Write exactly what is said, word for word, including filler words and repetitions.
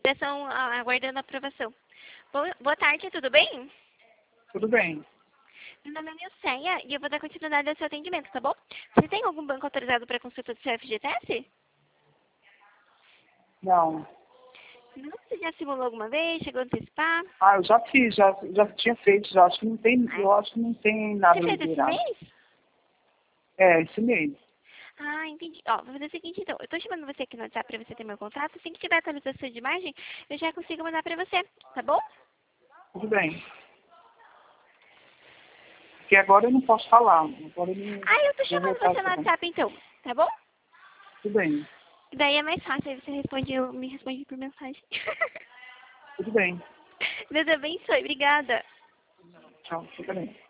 Estão aguardando a aprovação. Boa, boa tarde, tudo bem? Tudo bem. Meu nome é Nilceia e eu vou dar continuidade ao seu atendimento, tá bom? Você tem algum banco autorizado para consulta do seu F G T S? Não. Não, você já simulou alguma vez? Chegou a antecipar? Ah, eu já fiz, já, já tinha feito, já acho que não tem, eu acho que não tem nada Você fez esse liberado. mês? É, esse mês. Ah, entendi. Ó, vou fazer o seguinte então. Eu tô chamando você aqui no WhatsApp pra você ter meu contato. Assim que tiver atualização de imagem, eu já consigo mandar pra você, tá bom? Tudo bem. Porque agora eu não posso falar. Agora eu não Ah, eu tô vou chamando voltar você no a falar. WhatsApp então, tá bom? Tudo bem. Daí é mais fácil, aí você responde, eu me responde por mensagem. Tudo bem. Deus abençoe, obrigada. Tchau, fica bem.